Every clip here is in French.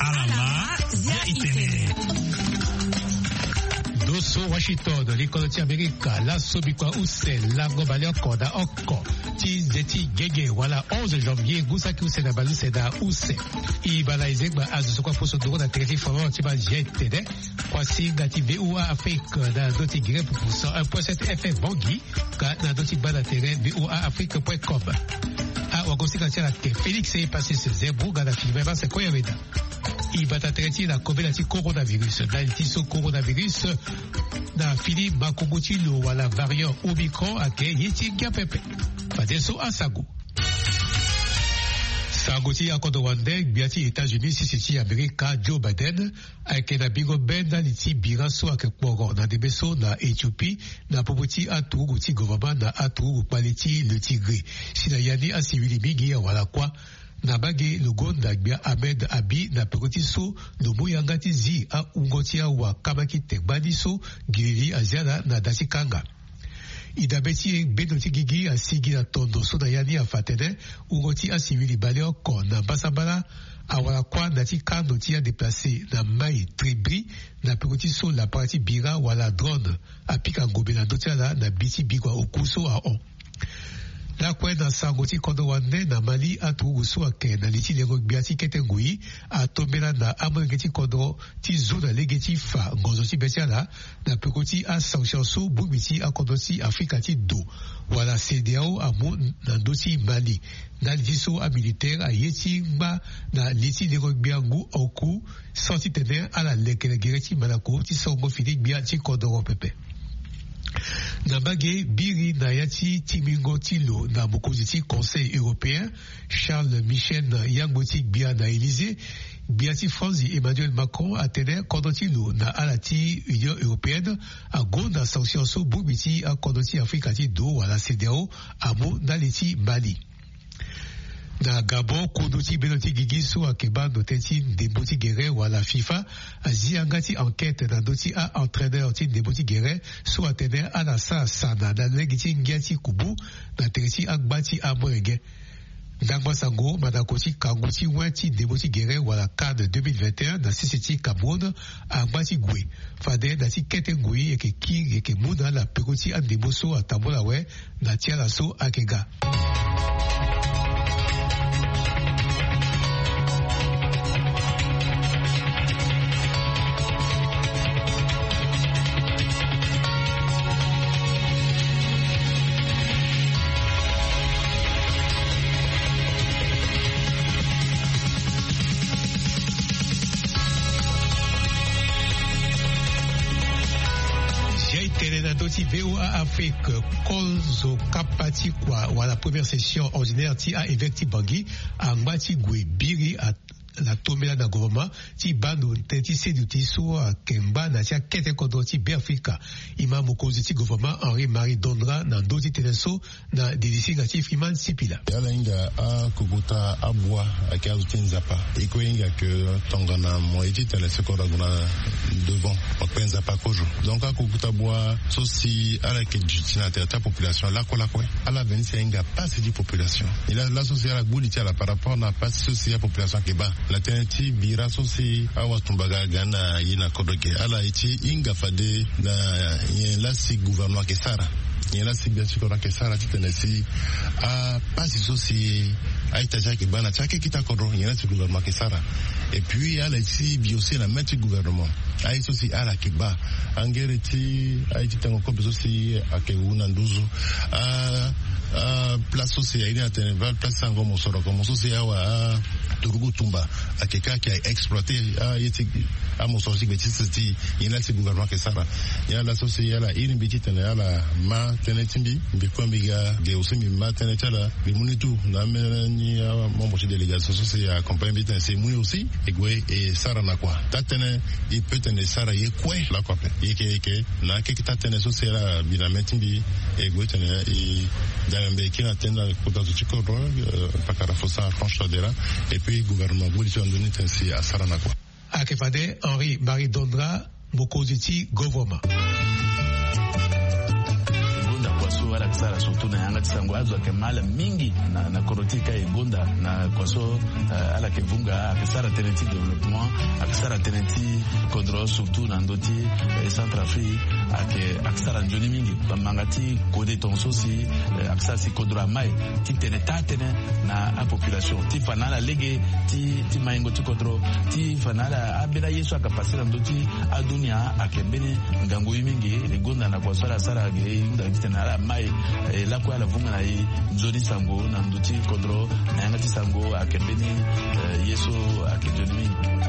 Alama ya Itene. Dosso Washington, l'Économie Amérique, la Sobikwa Use, la Gobalia Koda Oko, Tizeti Gege, voilà 11 janvier, Gusaki Use na Balu Seda Use, Ibala Izegba Azusokwa Poso Duro na Téléfi Fama Tiba JTD, Kwasi Gati VOA Afrique, na Doti Gire pour 101.7 FM Bangui, na Doti Bada Terrain VOA Afrique.com. Ah, Wagosi Kantiala Ke, Félix est passé ce zébrou, Gada Filibeba, c'est quoi Yaveda? Ibata traité la COVID-19 coronavirus. Dans le coronavirus, na Philippe Makobuti lo wala variant Omicron ake yeti gapepe. Padeso asago. Sagoti akodo wande biati États-Unis sisi Amerika Joe Biden ake na bigo benda liti biraso ake kworo na debeso na Éthiopie na pobuti atugu ti gouvernement na atugu paleti le Tigre. Sina yani asivili mingi ya wala kwa na bage logo ndagbia Ahmed Abi na pekotiso no moyangati zi a ungotia wa kamaki tegbadiso girili aziana na dasikanga. Idabeti benoti gigi a sigi na tondo so na yani a fatene ungoti a sivili baleo ko na basabala awala kwa nati kando tia déplacé na mai tribri na pekotiso la partie bira wala drone a pika ngobe na dotiala na biti bigwa okuso a on. La kwe na sangoti kondo wande na Mali atu usu ake na liti lego biati ketengui a tombela na amangeti kondo ti zona legeti fa ngozoti betiala na pekoti a sanctionso bubiti a kondoti Afrika ti do wala CEDEAO amu na doti Mali na liso a militaire a yeti ngba na liti lego biangu oku santi tene a la lekele gereti manako ti songo fili biati kondo pepe. Na bagé biri na yati timingo tilo na mokoziti Conseil européen Charles Michel na yangoti bia na Élysée biati Franzi Emmanuel Macron a tene kondotilo na alati Union européenne a go na sanction so bubiti a kondoti Afrika ti do wala CEDEAO amo na liti Mali. Na Gabon, Kondoti Benoti Gigiso a Keba Noteti Deboti Guerre ou à la FIFA, a Ziangati enquête na Doti a entraîneur Ti Deboti Guerre, so a tene a la Sana, na Legiti Ngiati Kubu, na Tereti Agbati Amorege. Dangwa Sango, Madakoti Kangoti Wenti Deboti Guerre ou à la CAN 2021, na Sisiti Cameroun, a Agbati Gwe. Fade, na Ti Kete Ngui, et que King, et que Mouna, la Pekoti Andeboso a Tambolawe, na Tialaso a Kega. VOA Afrique, Kolzo Kapati Kwa, ou à la première session ordinaire, ti a évecti Bangui, à Mbati Gwe Biri, à la tomela na gouvernement, ti bando, ti séduti so a Kemba, na tia kete kondo ti Berfika, imam mokozi ti gouvernement, Henri-Marie Dondra, na ndoti teneso, na delisi ngati Freeman Sipila. Yala inga a kukuta abwa, a kazuti nzapa. Iko inga ke tongana mo eti tele sekora guna devant, okpen nzapa kojo. Donc a kukuta abwa, so si ala ke jutina te ta population, la ko la kwe. Ala venisi inga pas di population. Il a la société la bouli tia la par rapport na pas société population ke ba. La teneti bira sosi awa tumbaga gana yina kodoke ala iti inga fade na yen lasi gouvernement ke sara yen lasi bien sûr ke sara ti tenesi a pasi sosi aitaja ke bana chake kita kodro yen lasi gouvernement ke sara et puis ala iti bi aussi la maître gouvernement ai sosi ala ke ba angere ti ai ti tango ko sosi ake una nduzu place aussi il y a une place sango mosoro comme aussi awa turugu tumba akeka qui a exploité yeti a mosoro si betiti il a ce gouvernement que ça il y a la société il y a la une petite il y a la ma tenetimbi bikwambiga ge aussi mi ma tenetala bi munitu na meni mon projet délégation société accompagné bitin c'est muni aussi et sara na kwa tatene il peut tenir sara ye quoi la quoi yeke na ke tatene société la bilametimbi et gwe et Mbe kina tenda kuta tuchikoro pakara fosa Franche-Chadera et puis gouvernement voulait en donner ainsi à Saranakwa. Akefade Henri-Marie Dondra Mokoziti gouvernement. kwaso ala ksara surtout na yanga tsango azo ke mala mingi na korotika egonda na kwaso ala ke vunga aksara tenenti développement aksara tenenti kodro surtout na ndoti Centrafrique aksara njoni mingi bamangati kode tonso si aksara si kodro mai ti tenetane na a population ti fanala lege ti maingo ti kodro ti fanala abela yesu akapasira ndoti adunia akebene ngango mingi egonda na kwaso ala sara ge ndakitana mai la kwa la vunga na nzoni sango na ndoti kodro na yanga ti sango akebene yesu akejoni mingi.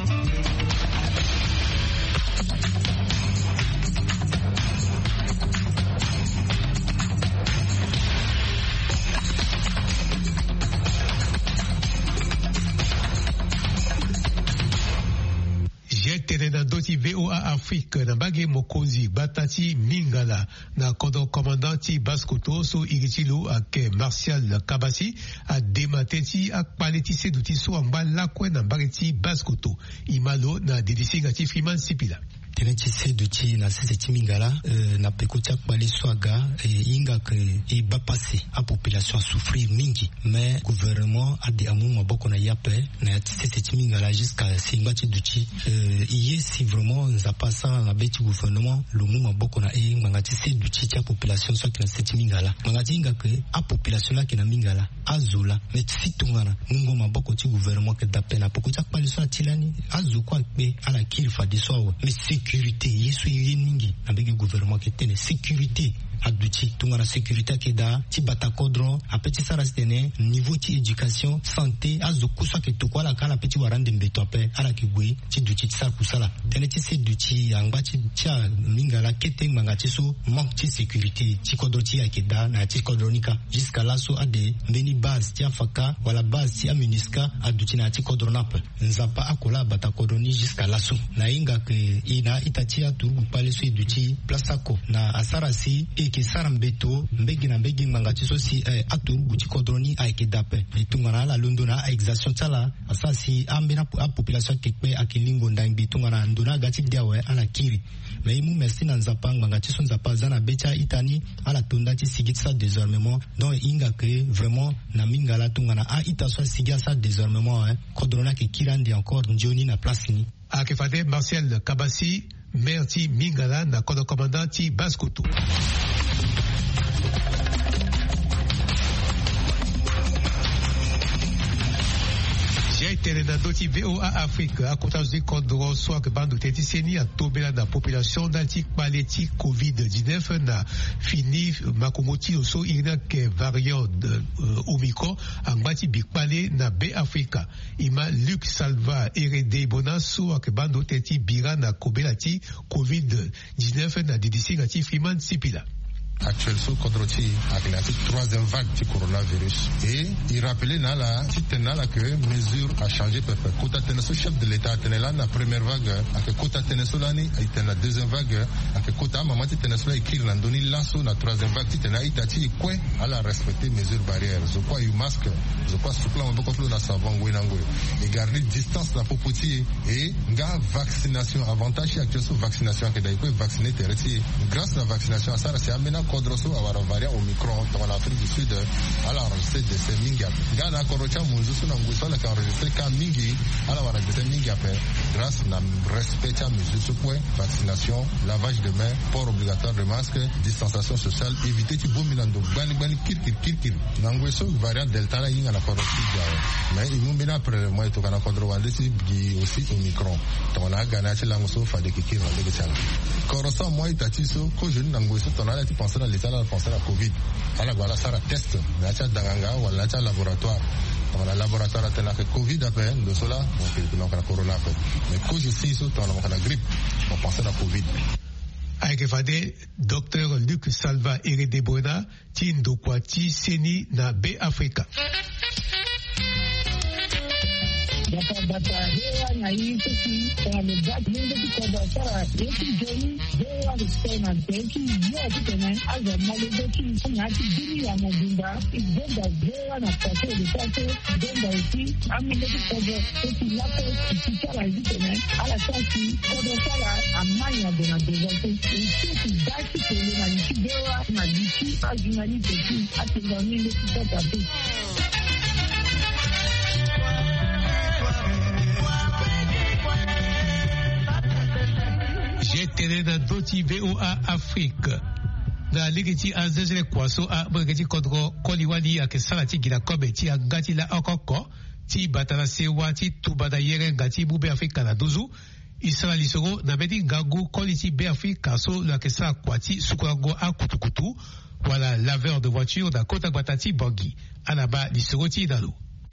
na doti VOA Afrique na bage mokonzi batati mingala na kodo commandant Baskoto so igitilo ak Martial Kabasi a demateti ak paleti seduti so amba lakwe na bageti Baskoto imalo na dedisinga ti Freeman Sipila. Teneti seduti na sisi mingala na pekutia kwale swaga inga ke e bapase a population souffrir mingi mais gouvernement a de amu maboko na yape na sisi mingala jusqu'à simbati duchi iye si vraiment nza pasa na beti gouvernement le mu maboko na e mangati seduti tia population so ki na sisi mingala mangati inga ke a population la ki na mingala azula mais situngana mungo maboko ti gouvernement ke dape na pekutia kwale so tilani azukwa pe ala kilfa diso mais sécurité yesu yeningi avec gouvernement qui tene sécurité aduti tungana sécurité qui da ti bata kodron a petit sara stene niveau ti éducation santé azuku so ke to kwala kala petit warande mbeto ape ala ki gwe ti duti sara kusala tene ti se duti angba ti tia mingala kete mangati so manque ti sécurité ti kodro ti akeda na ti kodronika jusqu'à là so ade mbeni base ti afaka wala base ti aminiska aduti na ti kodronape nzapa akola bata kodroni jusqu'à là so na inga ke ina itatia turu pale so duti plasako na asara si ke sarambeto mbegi na mbegi mangati so si aturu buti kodroni aikedape bitungana la londona exation tala asasi ambena a population kekpe akilingo ndangbi tungana ndona gati diawe ala kiri mais mu merci na nzapa mangati so nzapa zana becha itani ala tonda ti sigitsa désarmement donc inga que vraiment na mingala tungana a itaso sigasa désarmement kodrona ke kirandi encore njoni na place ni akefade Martial Kabasi Merci Mingala na kodo commandant Baskoto. J'ai été dans d'autres VOA Afrique à côté kodro soit que bande teti seni a tombé la population d'antique paleti COVID-19 na fini makomoti oso ina ke variant Omicron angbati bikpale na B Africa ima Luc Salva RD bonaso ak bande teti bira na kobelati COVID-19 na didisi ngati Freeman Sipila. Actuel sous Kodroti avec la troisième vague du coronavirus et il rappelait nala titenala que mesure a changé peu kota teneso chef de l'état tenela na première vague avec kota teneso lani ita na deuxième vague avec kota mamati teneso écrire na doni lasso na troisième vague titena itati kwe ala respecter mesures barrières je crois yu masque je crois soukla maboko flo na savon wenangwe et garder distance na popoti et nga vaccination avantage actuel sous vaccination que d'ailleurs vacciner tereti grâce à la vaccination ça c'est amena kodroso awara variant Omicron dans l'Afrique du Sud ala enregistré de ces mingi gana korocha munzusu na ngusala ka enregistré ka mingi ala wara de mingi après grâce na respect à mesures ce point vaccination lavage de mains port obligatoire de masque distanciation sociale éviter ti bomilando bani kirkir na ngweso variant delta la yinga na korochi mais il m'a après moi to kana kodro wande si aussi Omicron to na gana ti langoso fa de kikir na de chala korosa moi tatiso ko jeune na ngweso to na ti penser dans l'état là penser à Covid ala voilà ça la test na cha danganga wala cha laboratoire dans la laboratoire a tena que Covid après de cela donc la corona mais que je sais so to na grippe on penser à Covid avec fade docteur Luc Salva RD Bona tindo kwati seni na B Africa. bata hewa na hii sisi kwa mebati mungu kwa sara yeki joni hewa na teki yote tena aza malezoki ngati dini ya mabunda igenda hewa na pato de pato genda uti amile kwa teki yako kitara hivi tena ala sasi kwa sara amanya bona dezoki sisi basi kwa na hewa na disi ajinali teki atendamile kwa tabu. J'étais dans Doti VOA Afrique. Na ligiti azezele kwaso a bregeti kodro koliwali ake salati gila kobe ti agati la okoko ti batala sewa ti tubada yere ngati bube Afrika na duzu isala lisoro na bedi ngagu koliti be Afrika so la ke sa kwati sukurango a kutukutu wala laveur de voiture da kota batati bangi anaba lisoro ti dalu.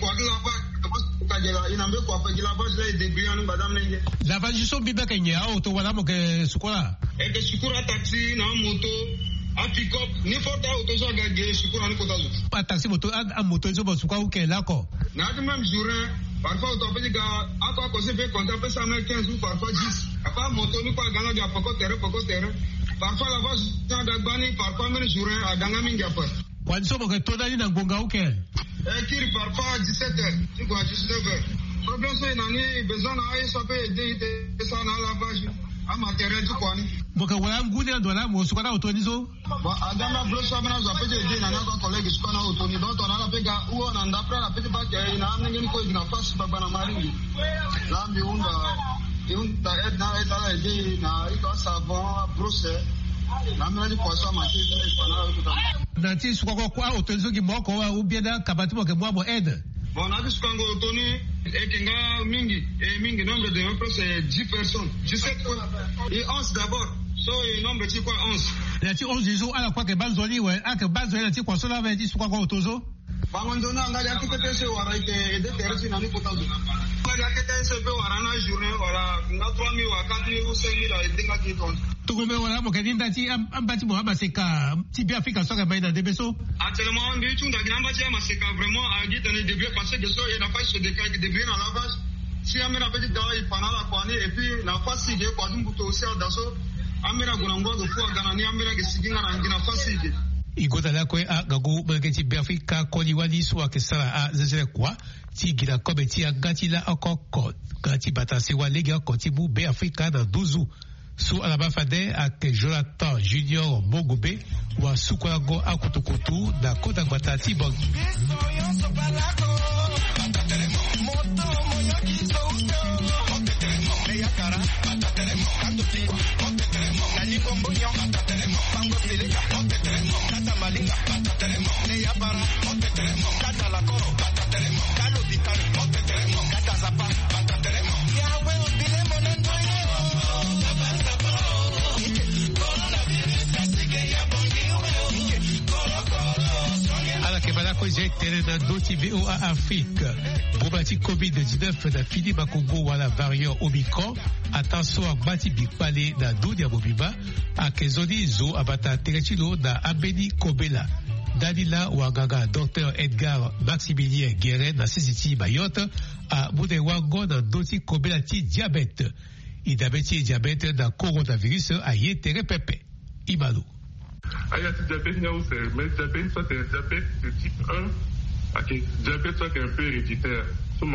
Lavage so biba kenya auto wala mo ke sukura ke sukura taxi na moto a pick up ni forta auto so ga ge sukura ni kota zo a taxi moto a moto zo ba sukura ke la ko na de même jour parfois auto pe ga a ko se fait compter pe 115 ou parfois 10 apa moto ni kwa ganga ja poko terre parfois la voix da gbani parfois même jour a ganga minga pa kwa so mo ke toda ni na ngonga uke kiri parfois 17h tu quoi 19h problème c'est nani besoin na ay so pe de ça na lavage a matériel tu quoi ni boka wala ngune ndo na mo sukana otonizo ba agama blosa bana zo pe de na na collègue sukana otoni do to na la pega uo na ndapra na pe ba ke na amne ngeni ko igna fas baba na maringi na mi unda edna etala de na iko savon brosse na mna ni kwa so ma ke de pana na ti sukako kwa otonizo ki moko wa ubieda kabati mo ke mo aide. Bon, on a vu ce qu'on a obtenu et qu'il y a mingi nombre de membres, c'est 10 personnes. 17 quoi. Et 11 d'abord. So, le nombre c'est quoi 11. Il y a 11 jours à la fois que Bazoli, ouais, à que Bazoli, il y a quoi cela va dire quoi au tozo. Bangondona, on a dit que c'est ou arrêté et de terre sur l'année potable. On a dit que c'est peu ou arrêté journée, voilà, on a 3 000 ou 4 000 ou 5 000 et des gars qui comptent. Tukume wala mo kedinda ti ambati mo amaseka ti bi Afrika soka baina de beso actuellement on dit tout dans ambati amaseka vraiment a dit dans les débuts parce que so il n'a pas se décaler de bien en lavage si amena petit dawa il pana la kwani et puis na fasi de kwa dumbuto aussi daso amena gunangwa go fu agana ni amena ke siginga na ngina fasi de igota la kwe a gagu mageti bi Afrika koliwali so akesala a zezele kwa ti gila kobe ti agati la okoko gati batase wa lega kontibu be Afrika na duzu Sous Alabafade avec Jonathan Junior Mogube wa Sukwago Akutukutu da Kota Batati Bangi. J'étais dans Doti VOA Afrique. Bobati COVID-19 na fini Makongo wala variant Omicron. Attention à Bati Bikpale na Dunia Bobiba. A Kezoni Zo Abata Teretino na Abeni Kobela. Danila Wagaga, Dr. Edgar Maximilien Guérin na Sisiti Mayotte. A Boudewango na Doti Kobela ti diabète. Idabeti diabète na coronavirus a Yetere Pepe. Imalu. Il y a un diabète, mais le diabète, soit c'est un diabète de type 1, et le diabète, soit un peu héréditaire. En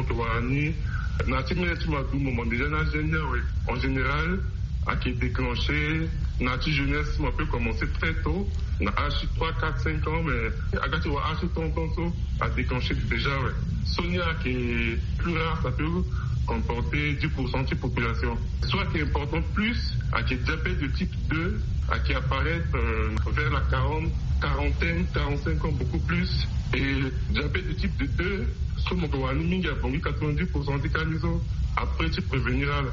général, qui est déclenché, notre jeunesse, on peut commencer très tôt, à 3, 4, 5 ans, mais à 30 ans, à déclencher déjà. Sonia, qui est plus rare, ça peut comporter 10% de la population. Soit qui est important plus, qui est diabète de type 2, qui apparaît vers la quarantaine, 45 ans, beaucoup plus. Et diabète de type 2, sur mon 90% des cas, après tu préveniras.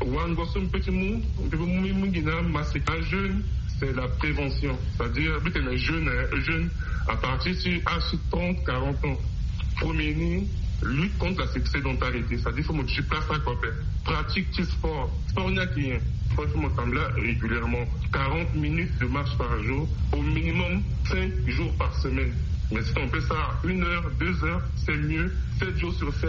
Un jeune, c'est la prévention. C'est-à-dire, un jeune à partir de 30, 40 ans. Premier, lutte contre la sédentarité. C'est-à-dire, il faut que tu places à côté. Pratique du sport. Sport, il y a qui est. Il faut que là régulièrement. 40 minutes de marche par jour. Au minimum 5 jours par semaine. Mais si on fait ça 1 heure, 2 heures, c'est mieux. 7 jours sur 7,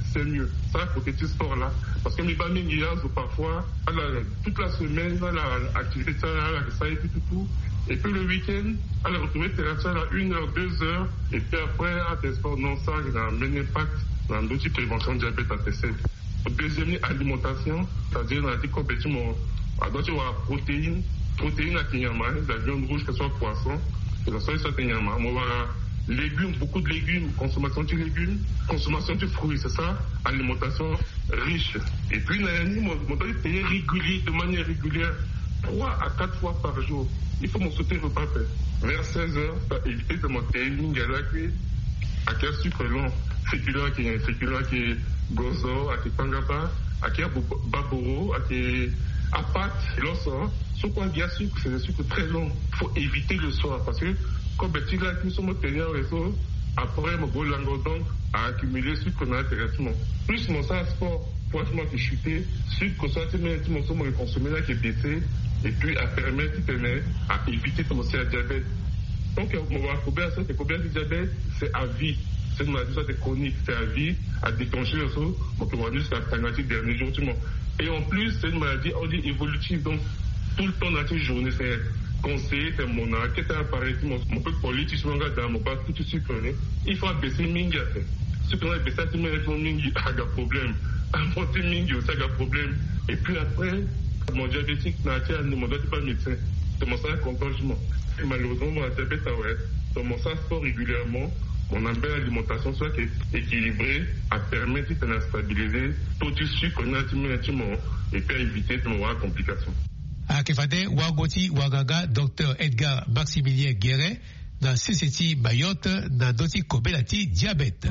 c'est mieux. Ça, côté ce sport-là. Parce que mes familles, parfois, toute la semaine, l'activité, ça et tout. Et puis le week-end, elle a retrouvé thérapie à 1 heure, 2 heures. Et puis après, à des sports non ça, il a un impact dans d'autres prévention de diabète à TC. Deuxième, alimentation, c'est-à-dire, on a dit qu'on peut avoir protéines à Kenyama, la viande rouge, que ce soit poisson, que ce soit Kenyama. On va avoir légumes, beaucoup de légumes, consommation de légumes, consommation de fruits, c'est ça, alimentation riche. Et puis, on doit payer régulier, de manière régulière, 3 à 4 fois par jour. Il faut m'en sauter repas fait. Vers 16 heures, pour éviter de monter une galère à quel sucre long, féculent qui est gozo, à qui pangapa, à qui baboro, à qui apat, l'osso. Ce qu'on dit à sucre, c'est des sucres très longs. Il faut éviter le soir parce que comme tu l'as nous sommes tenus au réseau, après mon gros lango donc à accumuler sucre dans directement. Plus mon sang sport, franchement qui chuté, sucre soit mon sang me consommer là qui est baissé et puis à permettre à éviter de commencer à diabète. Donc mon combien ça c'est combien de diabète, c'est à vie. C'est une maladie soit chronique, c'est à vie, à déclencher le saut, mon commandant c'est alternative dernier jour tout le monde. Et en plus c'est une maladie on dit évolutive donc tout le temps dans la journée c'est conseiller c'est mon enquête à appareil mon peu politique mon gars dans mon pas tout sucre il faut baisser mingi ce qu'on a baissé tout le monde mingi a un problème monter mingi aussi a un problème et puis après mon diabétique n'a pas ne demande pas médecin c'est mon sang comportement malheureusement mon diabète ouais donc mon sang sport régulièrement mon alimentation soit équilibrée à permettre de stabiliser tout le sucre et puis à éviter de avoir des complications. Akefade Wagoti Wagaga Dr Edgar Maximilien Guéret dans CCT Mayotte dans Doti Kobelati diabète.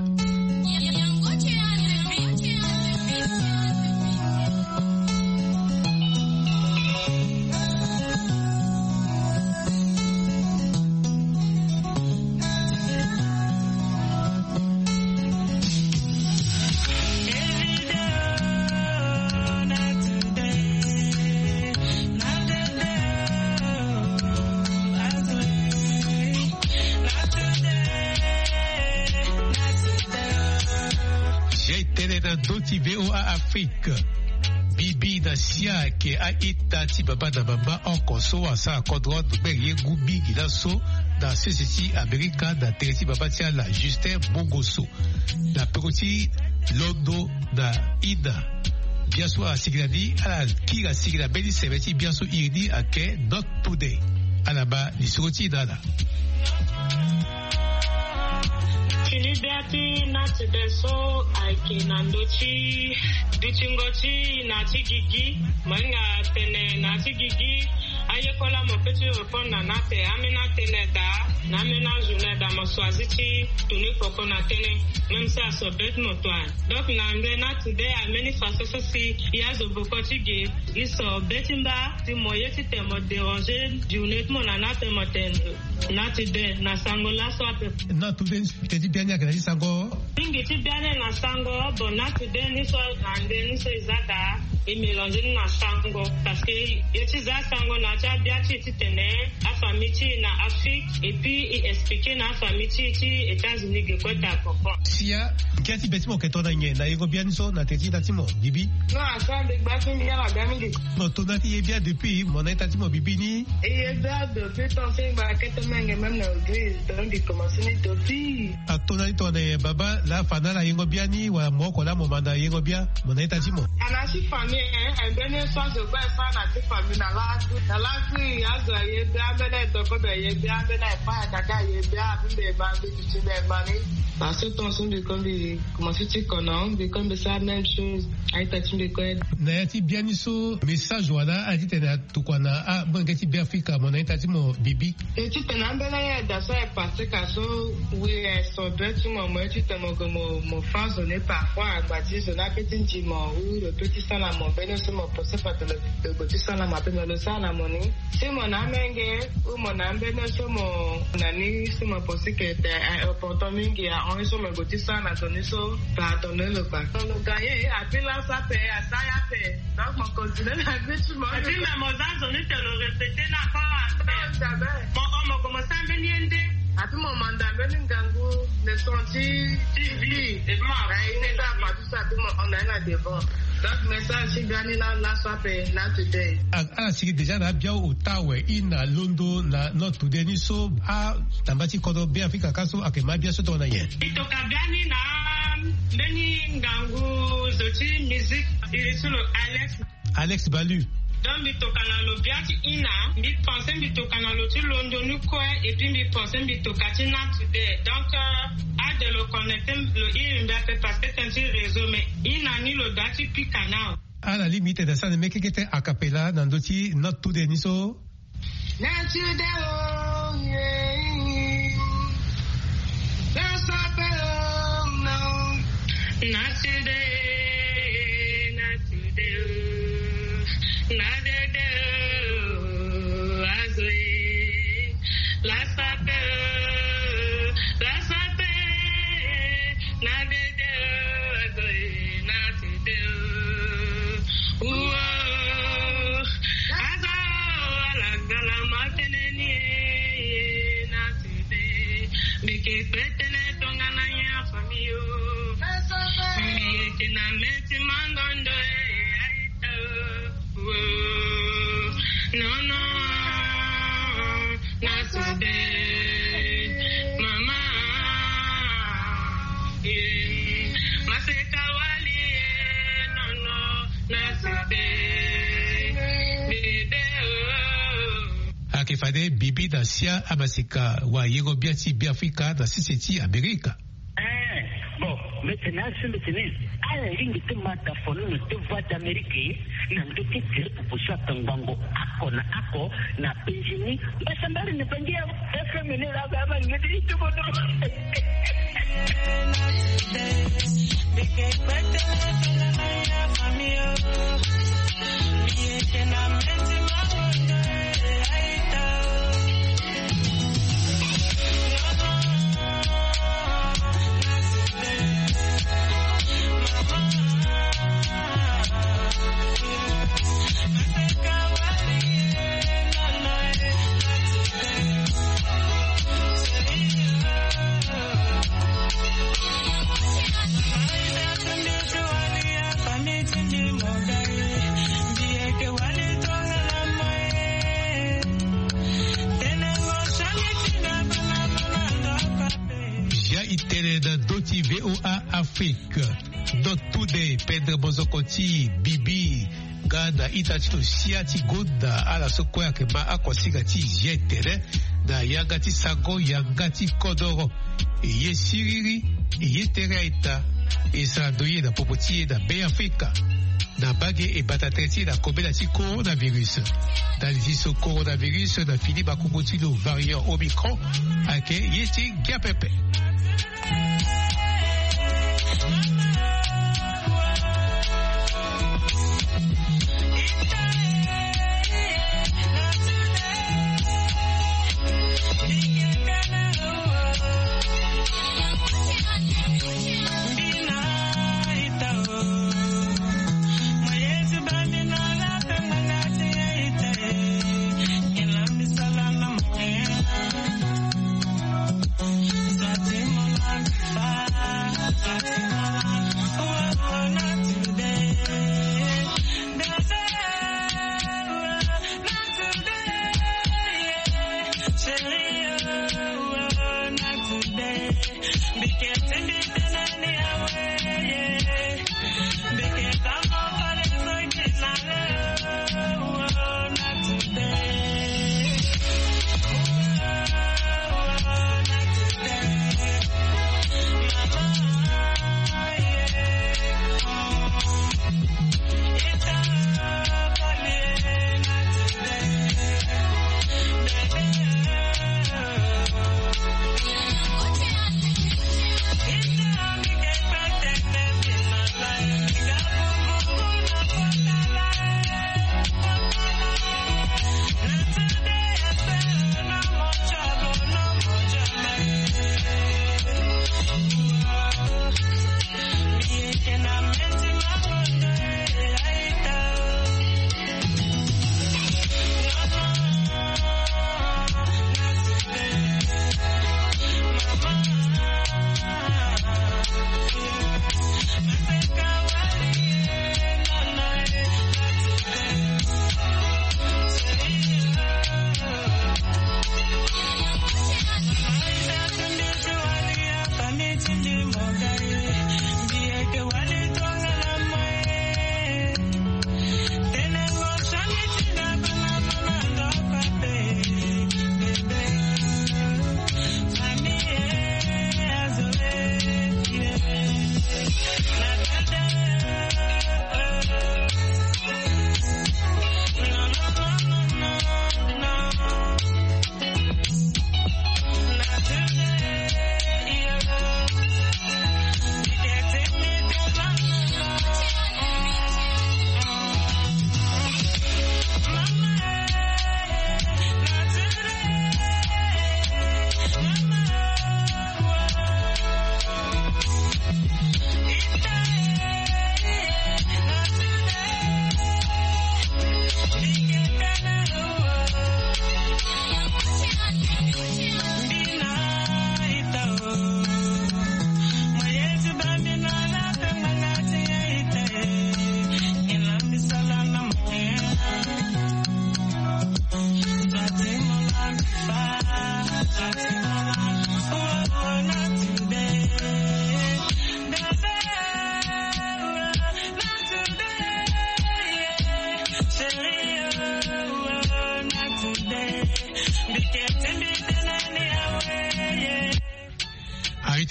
Afrique bibi na sia ke a itati baba na mama en konso asa kodron beri gubi gilaso dans CCT America na tereti baba tia la Justin Bongoso na peroti londo na ida bien sûr à Sigradi à la kira Sigra beli seveti bien sûr irdi à ke not today à la bas l'isroti dala Liberty nati deso aiki nandochi duchingochi nati gigi manga tene nati gigi ayekola mo petit repon na nate amena tene da na mena journée da mo swaziti tuni poko na tene même ça so bet mo toi donc na ngena today ameni faso si yazo bokoti ge iso betimba ti moye ti te mo déranger journée mo na nate mo tene nati de na sango la so ape na today te di bien ya sango ingi ti bien na sango bon nati de ni so ande ni so izada et mélanger na sango parce que yeti za sango na cha biati ti tene a famille na Afrique et puis expliquer na famille ti États-Unis que quoi ta papa sia kiati betimo ke to na nye na ego bien so na teti tatimo bibi no asa de basi mi la gami no to na ti bien depuis mon tatimo bibi ni et bien depuis ton fait ba que te menge même na église donc de commencer ni depuis a to na to na baba la fana la ego bien ni wa moko la mo manda ego bien mon tatimo ana si famille hein ben so je ba fa na ti famille na la fi azo ye bia bele to ko be ye bia bele fa kaka ye bia bi ba bi ti be ba ni parce que ton son de comme comment tu connais de comme ça même chose ai tati de quoi na ti bien so message wala a ti tena to kwana a bon ke ti bien Africa mon tati mo bibi et tu tena bele da so e parce que so oui so bet mo tu te mo France on est parfois bâti so na petit jimo ou le petit salamo bene so mo posse pas le petit salamo pe le salamo ni c'est mon amenge ou mon ambene so mo nani so mo posse que important mingi on so me goti sana toni so pardonner le pas on gagne après là ça fait ça ya fait donc mon continue la vie tu m'as dit mais mon zone te le répéter na pas mon commencer à venir Api mon mandat, ben Ngango, le senti TV, et moi, il n'est pas partout ça, on a là devant. Donc, message, si gagné là, là, today. Ah, si déjà, là, bien au Tawe, in Londo, not today, ni so, tambati kodo, bien, Afrika, kaso, akema, bien, so, ton ayen. Ito kabiani na, beni Ngango, zoti, musique, il est sur le Alex Balu. Donc, bitoka na lo biati ina, pense bitoka na lo tu Londo nukoe, et puis pense bitoka ti na today. Donc, de le connecter, il m'a fait parce que c'est un petit réseau, mais il n'a ni le dati puis canal. À la limite de ça, mais qui était a cappella dans d'autres, not today, ni so. Not today, oh, yeah. That's what I know. Not today, not today, not today, as we last Akifade bibi da sia amasika wa yego biati biafrika da siseti Amerika. Bon, maintenant, c'est maintenant. À la ligne de Matafono, nous devons voir d'Amérique, nous devons tirer pour pousser à Tangango, Ako, na Benjini, mais ça m'a l'air de penser à FMN, la gamme, mais il tout bon. VOA Afrique, Not Today, Pedro Bozokoti, Bibi, Gana, Itachito, Siati, Goda, Ala Sokoya, Kema, Akwasigati, Jetere, Na Yangati Sago, Yangati Kodoro, Ye Siriri, Ye Tereita, et Sandoye, na Popoti, na Bay Africa, na Bagé et Batatreti, na Kobelati coronavirus. Dans les coronavirus, na Philippe Akubotino, variant Omicron, Ake, Yeti, Giapepe.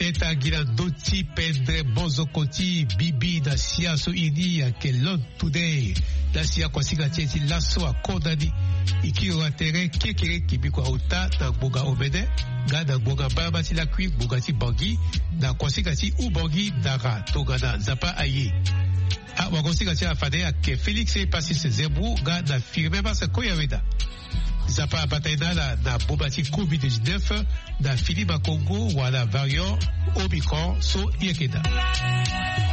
Beta gila doti pendre bozo koti bibi na sia so ini ya kelon today na sia kwa singa tieti laso a kondani iki o atere kekere kibi kwa uta na boga obede ga na boga baba ti la kui boga ti bangi na kwa singa ti u bangi dara toga na zapa aye a wagosinga ti afade a ke Felix e pasi se zebu ga na firme ba se koya weda Zapa Bataina na Bobati COVID-19 na Philippe Congo ou à la variant Omicron so Yekeda.